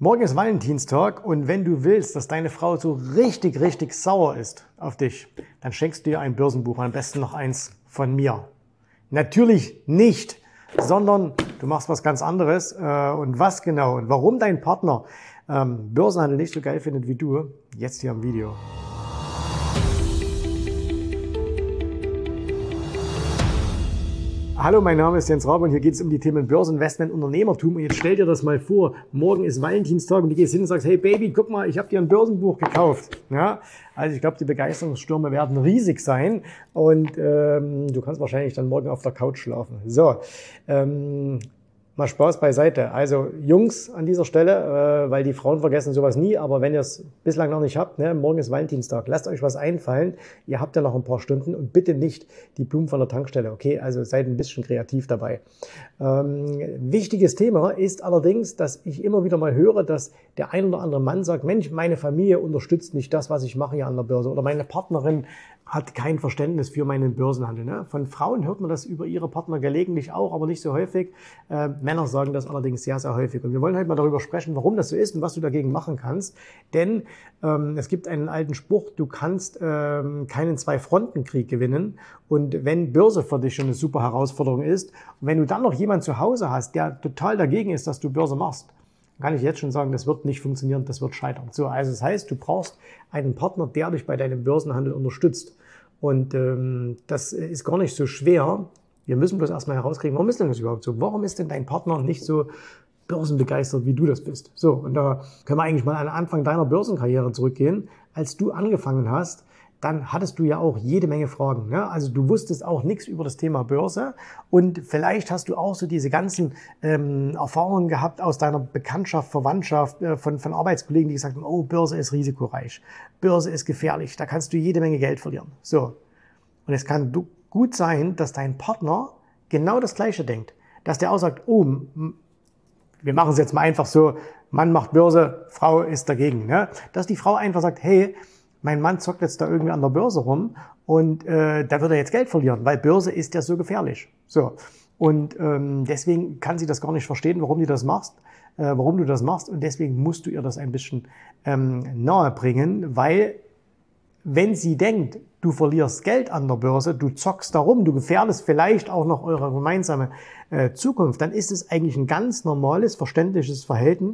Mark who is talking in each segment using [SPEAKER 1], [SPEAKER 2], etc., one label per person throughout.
[SPEAKER 1] Morgen ist Valentinstag und wenn du willst, dass deine Frau so richtig sauer ist auf dich, dann schenkst du ihr ein Börsenbuch, am besten noch eins von mir. Natürlich nicht, sondern du machst was ganz anderes. Und was genau und warum dein Partner Börsenhandel nicht so geil findet wie du, jetzt hier im Video. Hallo, mein Name ist Jens Rabe und hier geht es um die Themen Börseninvestment, Unternehmertum. Und jetzt stell dir das mal vor, morgen ist Valentinstag und du gehst hin und sagst, hey Baby, guck mal, ich habe dir ein Börsenbuch gekauft. Ja? Also ich glaube, die Begeisterungsstürme werden riesig sein und du kannst wahrscheinlich dann morgen auf der Couch schlafen. So, mal Spaß beiseite. Also Jungs an dieser Stelle, weil die Frauen vergessen sowas nie, aber wenn ihr es bislang noch nicht habt, ne, morgen ist Valentinstag, lasst euch was einfallen. Ihr habt ja noch ein paar Stunden und bitte nicht die Blumen von der Tankstelle, okay? Also seid ein bisschen kreativ dabei. Wichtiges Thema ist allerdings, dass ich immer wieder mal höre, dass der ein oder andere Mann sagt, Mensch, meine Familie unterstützt nicht das, was ich mache hier an der Börse oder meine Partnerin hat kein Verständnis für meinen Börsenhandel. Ne? Von Frauen hört man das über ihre Partner gelegentlich auch, aber nicht so häufig. Männer sagen das allerdings sehr häufig. Und wir wollen heute mal darüber sprechen, warum das so ist und was du dagegen machen kannst. Denn es gibt einen alten Spruch, du kannst keinen Zwei-Fronten-Krieg gewinnen. Und wenn Börse für dich schon eine super Herausforderung ist und wenn du dann noch jemanden zu Hause hast, der total dagegen ist, dass du Börse machst, kann ich jetzt schon sagen, das wird nicht funktionieren, das wird scheitern. So, also das heißt, du brauchst einen Partner, der dich bei deinem Börsenhandel unterstützt. Und das ist gar nicht so schwer. Wir müssen bloß erstmal herauskriegen, warum ist denn das überhaupt so? Warum ist denn dein Partner nicht so börsenbegeistert, wie du das bist? So, und da können wir eigentlich mal an den Anfang deiner Börsenkarriere zurückgehen. Als du angefangen hast, dann hattest du ja auch jede Menge Fragen. Ne? Also du wusstest auch nichts über das Thema Börse und vielleicht hast du auch so diese ganzen Erfahrungen gehabt aus deiner Bekanntschaft, Verwandtschaft, von Arbeitskollegen, die gesagt haben, oh, Börse ist risikoreich, Börse ist gefährlich, da kannst du jede Menge Geld verlieren. So, und es kann gut sein, dass dein Partner genau das Gleiche denkt, dass der auch sagt, oh, wir machen es jetzt mal einfach so, Mann macht Börse, Frau ist dagegen. Ne? Dass die Frau einfach sagt, hey, mein Mann zockt jetzt da irgendwie an der Börse rum und da wird er jetzt Geld verlieren, weil Börse ist ja so gefährlich. So. Und deswegen kann sie das gar nicht verstehen, warum du das machst und deswegen musst du ihr das ein bisschen nahe bringen, weil wenn sie denkt, du verlierst Geld an der Börse, du zockst darum, du gefährdest vielleicht auch noch eure gemeinsame Zukunft, dann ist es eigentlich ein ganz normales, verständliches Verhalten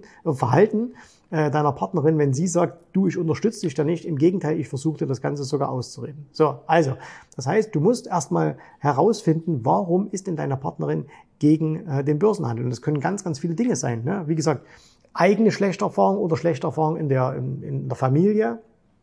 [SPEAKER 1] deiner Partnerin, wenn sie sagt, du, ich unterstütze dich da nicht, im Gegenteil, ich versuche dir das Ganze sogar auszureden. So, also, das heißt, du musst erstmal herausfinden, warum ist denn deine Partnerin gegen den Börsenhandel? Und das können ganz viele Dinge sein. Ne? Wie gesagt, eigene schlechte Erfahrung oder schlechte Erfahrung in der Familie.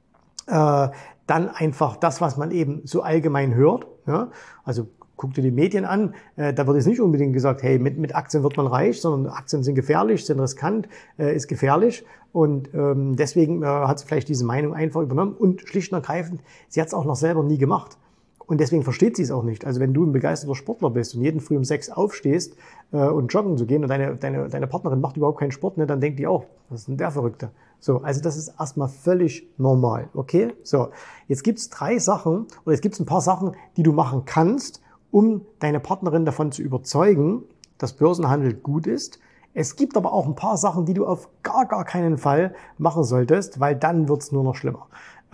[SPEAKER 1] Dann einfach das, was man eben so allgemein hört. Ja? Also guck dir die Medien an, da wird jetzt nicht unbedingt gesagt, hey, mit Aktien wird man reich, sondern Aktien sind gefährlich, sind riskant, ist gefährlich. Und deswegen hat sie vielleicht diese Meinung einfach übernommen und schlicht und ergreifend, sie hat es auch noch selber nie gemacht. Und deswegen versteht sie es auch nicht. Also wenn du ein begeisterter Sportler bist und jeden Früh um 6 aufstehst und joggen zu gehen und deine Partnerin macht überhaupt keinen Sport, ne, dann denkt die auch, was ist denn der Verrückte? So, also das ist erstmal völlig normal, okay? So, jetzt gibt's ein paar Sachen, die du machen kannst, um deine Partnerin davon zu überzeugen, dass Börsenhandel gut ist. Es gibt aber auch ein paar Sachen, die du auf gar keinen Fall machen solltest, weil dann wird's nur noch schlimmer.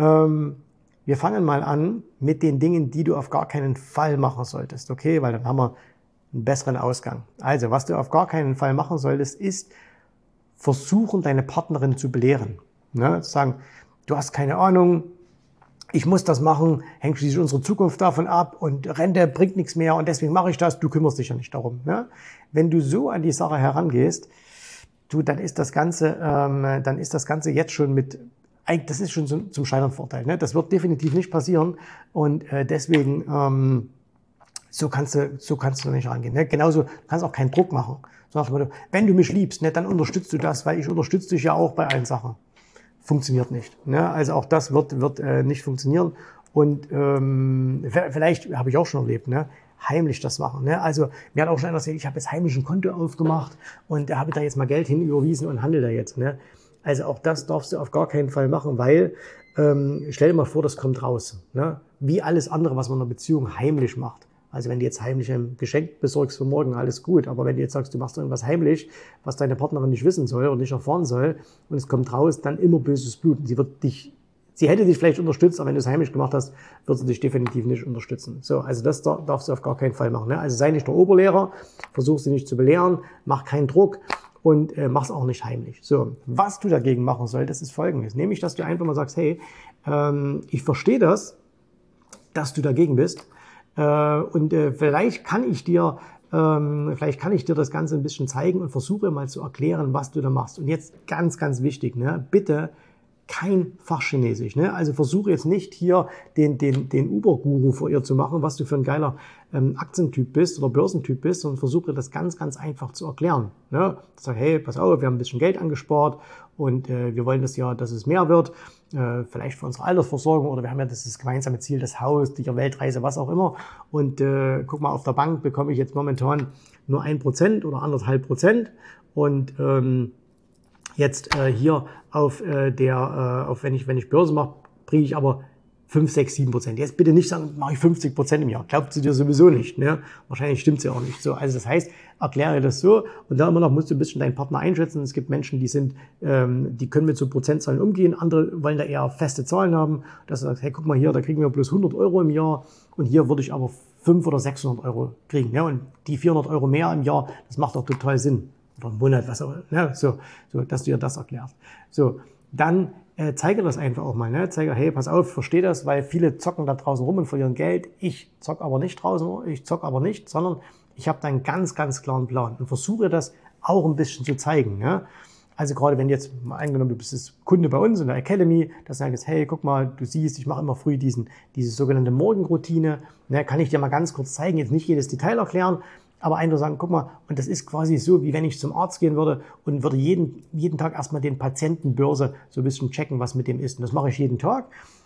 [SPEAKER 1] Wir fangen mal an mit den Dingen, die du auf gar keinen Fall machen solltest, okay? Weil dann haben wir einen besseren Ausgang. Also, was du auf gar keinen Fall machen solltest, ist versuchen, deine Partnerin zu belehren. Ne? Zu sagen, du hast keine Ahnung, ich muss das machen, hängt schließlich unsere Zukunft davon ab und Rente bringt nichts mehr und deswegen mache ich das, du kümmerst dich ja nicht darum. Ne? Wenn du so an die Sache herangehst, dann ist das Ganze jetzt schon das ist schon zum Scheitern Vorteil. Ne? Das wird definitiv nicht passieren und deswegen so kannst du nicht rangehen. Ne? Genauso, du kannst auch keinen Druck machen. So nach dem Motto, wenn du mich liebst, ne, dann unterstützt du das, weil ich unterstütze dich ja auch bei allen Sachen. Funktioniert nicht. Ne? Also auch das wird nicht funktionieren. Und vielleicht habe ich auch schon erlebt, ne? Heimlich das machen. Ne? Also mir hat auch schon einer erzählt, ich habe jetzt heimlich ein Konto aufgemacht und da habe ich da jetzt mal Geld hinüberwiesen und handle da jetzt. Ne? Also auch das darfst du auf gar keinen Fall machen, weil stell dir mal vor, das kommt raus. Ne? Wie alles andere, was man in einer Beziehung heimlich macht. Also wenn du jetzt heimlich ein Geschenk besorgst für morgen, alles gut. Aber wenn du jetzt sagst, du machst irgendwas heimlich, was deine Partnerin nicht wissen soll oder nicht erfahren soll und es kommt raus, dann immer böses Blut. Und sie hätte dich vielleicht unterstützt, aber wenn du es heimlich gemacht hast, wird sie dich definitiv nicht unterstützen. So, also das darfst du auf gar keinen Fall machen. Ne? Also sei nicht der Oberlehrer, versuch sie nicht zu belehren, mach keinen Druck und mach's auch nicht heimlich. So, was du dagegen machen solltest, ist Folgendes. Nämlich, dass du einfach mal sagst, hey, ich verstehe das, dass du dagegen bist. Und vielleicht kann ich dir das Ganze ein bisschen zeigen und versuche mal zu erklären, was du da machst. Und jetzt ganz, ganz wichtig, ne? Bitte kein Fachchinesisch. Ne? Also versuche jetzt nicht hier den Uber-Guru vor ihr zu machen, was du für ein geiler Aktientyp bist oder Börsentyp bist, sondern versuche das ganz, ganz einfach zu erklären. Ne? Sag, hey, pass auf, wir haben ein bisschen Geld angespart und wir wollen das ja, dass es mehr wird, vielleicht für unsere Altersversorgung oder wir haben ja das gemeinsame Ziel, das Haus, die Weltreise, was auch immer. Und guck mal, auf der Bank bekomme ich jetzt momentan nur 1% oder 1,5% und jetzt hier wenn ich Börse mache, kriege ich aber 5, 6, 7%. Jetzt bitte nicht sagen, mache ich 50% im Jahr. Glaubt sie dir sowieso nicht. Ne? Wahrscheinlich stimmt sie auch nicht. So, also das heißt, erkläre das so und da immer noch musst du ein bisschen deinen Partner einschätzen. Es gibt Menschen, die können mit so Prozentzahlen umgehen. Andere wollen da eher feste Zahlen haben. Dass du sagst, hey, guck mal hier, da kriegen wir bloß 100 Euro im Jahr und hier würde ich aber 500 oder 600 Euro kriegen. Ne? Und die 400 Euro mehr im Jahr, das macht doch total Sinn. Oder im Monat, was auch, ne? So, dass du ihr das erklärst. So, dann zeige das einfach auch mal. Ne? Zeige, hey, pass auf, versteh das, weil viele zocken da draußen rum und verlieren Geld. Ich zock aber nicht draußen, sondern ich habe da einen ganz, ganz klaren Plan und versuche das auch ein bisschen zu zeigen. Ne? Also gerade wenn jetzt mal angenommen, du bist jetzt Kunde bei uns in der Academy, da sagst du, hey, guck mal, du siehst, ich mache immer früh diese sogenannte Morgenroutine. Ne? Kann ich dir mal ganz kurz zeigen, jetzt nicht jedes Detail erklären, aber einfach sagen, guck mal, und das ist quasi so, wie wenn ich zum Arzt gehen würde und würde jeden Tag erstmal den Patientenbörse so ein bisschen checken, was mit dem ist. Und das mache ich jeden Tag.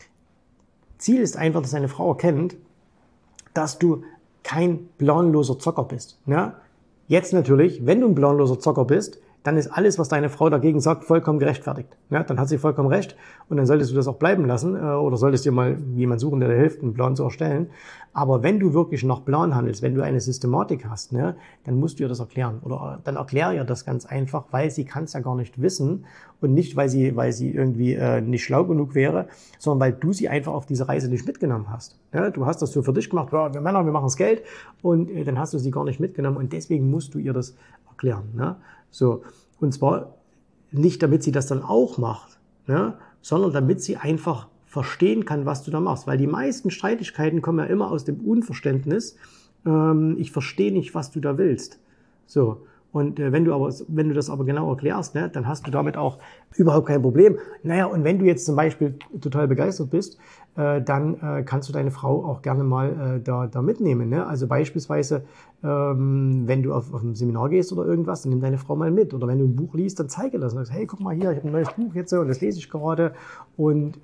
[SPEAKER 1] Ziel ist einfach, dass eine Frau erkennt, dass du kein planloser Zocker bist. Ne? Jetzt natürlich, wenn du ein planloser Zocker bist, dann ist alles, was deine Frau dagegen sagt, vollkommen gerechtfertigt. Ja, dann hat sie vollkommen recht und dann solltest du das auch bleiben lassen oder solltest dir mal jemand suchen, der dir hilft, einen Plan zu erstellen. Aber wenn du wirklich nach Plan handelst, wenn du eine Systematik hast, ne, dann musst du ihr das erklären. Oder dann erkläre ihr das ganz einfach, weil sie kann es ja gar nicht wissen und nicht, weil sie irgendwie nicht schlau genug wäre, sondern weil du sie einfach auf diese Reise nicht mitgenommen hast. Ja, du hast das so für dich gemacht, ja, wir Männer, wir machen das Geld und dann hast du sie gar nicht mitgenommen und deswegen musst du ihr das erklären. Ne? So, und zwar nicht, damit sie das dann auch macht, ne, sondern damit sie einfach verstehen kann, was du da machst. Weil die meisten Streitigkeiten kommen ja immer aus dem Unverständnis, ich verstehe nicht, was du da willst. So. Und wenn du das aber genau erklärst, ne, dann hast du damit auch überhaupt kein Problem. Naja, und wenn du jetzt zum Beispiel total begeistert bist, dann kannst du deine Frau auch gerne mal da mitnehmen. Ne? Also beispielsweise, wenn du auf ein Seminar gehst oder irgendwas, dann nimm deine Frau mal mit. Oder wenn du ein Buch liest, dann zeige das. Und sagst, hey, guck mal hier, ich habe ein neues Buch jetzt so und das lese ich gerade. Und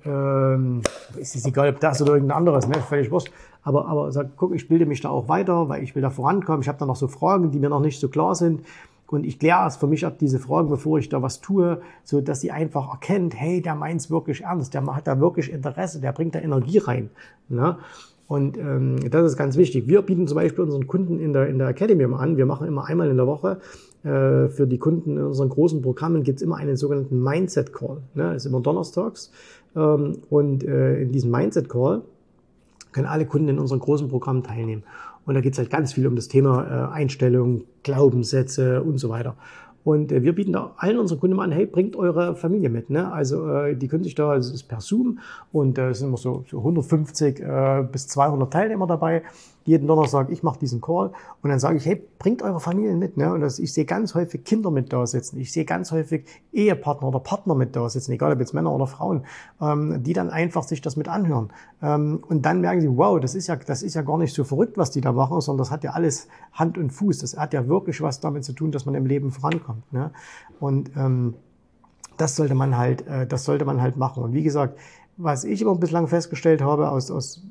[SPEAKER 1] es ist egal, ob das oder irgendein anderes, ne? Völlig wurscht. Aber sag, guck, ich bilde mich da auch weiter, weil ich will da vorankommen. Ich habe da noch so Fragen, die mir noch nicht so klar sind. Und ich kläre es für mich ab, diese Fragen, bevor ich da was tue, so dass sie einfach erkennt, hey, der meint's wirklich ernst, der hat da wirklich Interesse, der bringt da Energie rein. Ne? Und das ist ganz wichtig. Wir bieten zum Beispiel unseren Kunden in der Academy immer an. Wir machen immer einmal in der Woche für die Kunden in unseren großen Programmen gibt's immer einen sogenannten Mindset Call. Ne? Das ist immer donnerstags. Und in diesem Mindset Call können alle Kunden in unseren großen Programmen teilnehmen. Und da geht es halt ganz viel um das Thema Einstellung, Glaubenssätze und so weiter. Und wir bieten da allen unseren Kunden mal an, hey, bringt eure Familie mit. Ne? Also die können sich da, es ist per Zoom und es sind immer so 150 bis 200 Teilnehmer dabei. Jeden Donnerstag, ich mache diesen Call und dann sage ich, hey, bringt eure Familien mit. Ne? Und ich sehe ganz häufig Kinder mit da sitzen. Ich sehe ganz häufig Ehepartner oder Partner mit da sitzen, egal ob jetzt Männer oder Frauen, die dann einfach sich das mit anhören. Und dann merken sie, wow, das ist ja gar nicht so verrückt, was die da machen, sondern das hat ja alles Hand und Fuß. Das hat ja wirklich was damit zu tun, dass man im Leben vorankommt. Ne? Und das sollte man halt machen. Und wie gesagt, was ich immer bislang festgestellt habe aus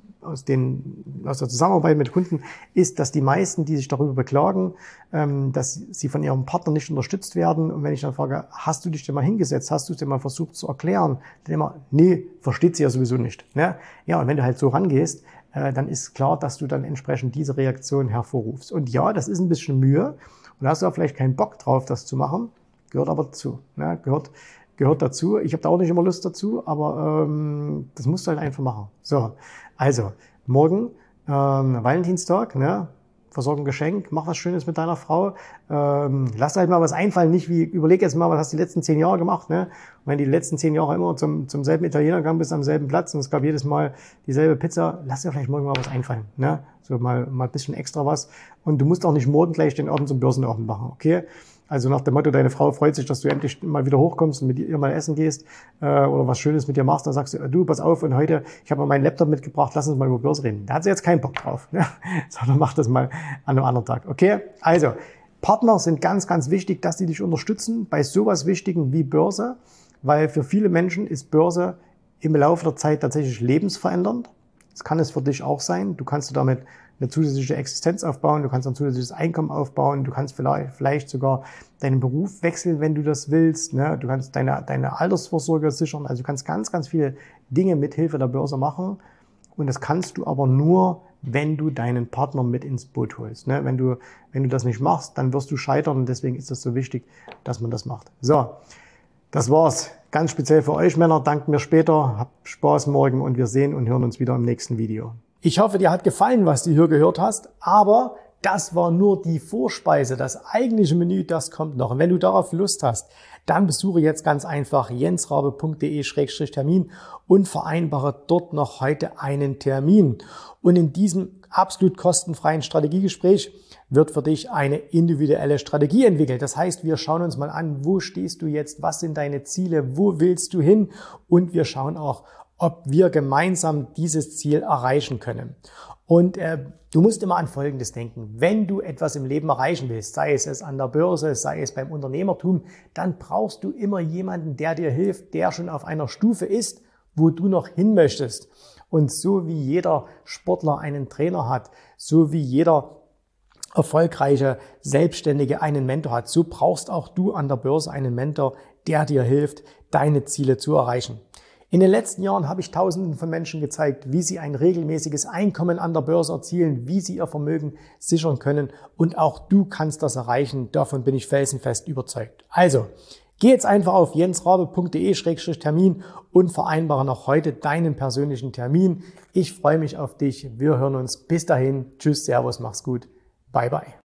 [SPEAKER 1] der Zusammenarbeit mit Kunden, ist, dass die meisten, die sich darüber beklagen, dass sie von ihrem Partner nicht unterstützt werden. Und wenn ich dann frage, hast du dich denn mal hingesetzt, hast du es dir mal versucht zu erklären, dann immer, nee, versteht sie ja sowieso nicht. Ne? Ja, und wenn du halt so rangehst, dann ist klar, dass du dann entsprechend diese Reaktion hervorrufst. Und ja, das ist ein bisschen Mühe und da hast du auch vielleicht keinen Bock drauf, das zu machen, gehört aber dazu. Ne? Gehört dazu. Ich habe da auch nicht immer Lust dazu, aber das musst du halt einfach machen. So, also morgen Valentinstag, ne? Versorg ein Geschenk, mach was Schönes mit deiner Frau, lass halt mal was einfallen, nicht wie, überleg jetzt mal, was hast du die letzten 10 Jahre gemacht, ne? Und wenn du die letzten 10 Jahre immer zum selben Italiener gegangen bist, am selben Platz und es gab jedes Mal dieselbe Pizza, lass dir vielleicht morgen mal was einfallen, ne? So mal ein bisschen extra was. Und du musst auch nicht morgen gleich den Orden zum Börsenorden machen, okay? Also nach dem Motto, deine Frau freut sich, dass du endlich mal wieder hochkommst und mit ihr mal essen gehst oder was Schönes mit dir machst. Dann sagst du, pass auf, und heute, ich habe mal meinen Laptop mitgebracht, lass uns mal über Börse reden. Da hat sie jetzt keinen Bock drauf, ne? Sondern mach das mal an einem anderen Tag. Okay, also Partner sind ganz, ganz wichtig, dass die dich unterstützen bei sowas Wichtigem wie Börse, weil für viele Menschen ist Börse im Laufe der Zeit tatsächlich lebensverändernd. Das kann es für dich auch sein. Du kannst damit eine zusätzliche Existenz aufbauen, du kannst ein zusätzliches Einkommen aufbauen, du kannst vielleicht sogar deinen Beruf wechseln, wenn du das willst, ne? Du kannst deine Altersvorsorge sichern, also du kannst ganz, ganz viele Dinge mit Hilfe der Börse machen und das kannst du aber nur, wenn du deinen Partner mit ins Boot holst, ne? Wenn du das nicht machst, dann wirst du scheitern und deswegen ist das so wichtig, dass man das macht. So, das war's. Ganz speziell für euch Männer, dankt mir später, habt Spaß morgen und wir sehen und hören uns wieder im nächsten Video. Ich hoffe, dir hat gefallen, was du hier gehört hast, aber das war nur die Vorspeise. Das eigentliche Menü, das kommt noch. Und wenn du darauf Lust hast, dann besuche jetzt ganz einfach jensrabe.de/termin und vereinbare dort noch heute einen Termin. Und in diesem absolut kostenfreien Strategiegespräch wird für dich eine individuelle Strategie entwickelt. Das heißt, wir schauen uns mal an, wo stehst du jetzt, was sind deine Ziele, wo willst du hin und wir schauen auch, ob wir gemeinsam dieses Ziel erreichen können. Und du musst immer an Folgendes denken. Wenn du etwas im Leben erreichen willst, sei es an der Börse, sei es beim Unternehmertum, dann brauchst du immer jemanden, der dir hilft, der schon auf einer Stufe ist, wo du noch hin möchtest. Und so wie jeder Sportler einen Trainer hat, so wie jeder erfolgreiche Selbstständige einen Mentor hat, so brauchst auch du an der Börse einen Mentor, der dir hilft, deine Ziele zu erreichen. In den letzten Jahren habe ich Tausenden von Menschen gezeigt, wie sie ein regelmäßiges Einkommen an der Börse erzielen, wie sie ihr Vermögen sichern können und auch du kannst das erreichen. Davon bin ich felsenfest überzeugt. Also, geh jetzt einfach auf jensrabe.de/termin und vereinbare noch heute deinen persönlichen Termin. Ich freue mich auf dich. Wir hören uns. Bis dahin. Tschüss, Servus, mach's gut. Bye, bye.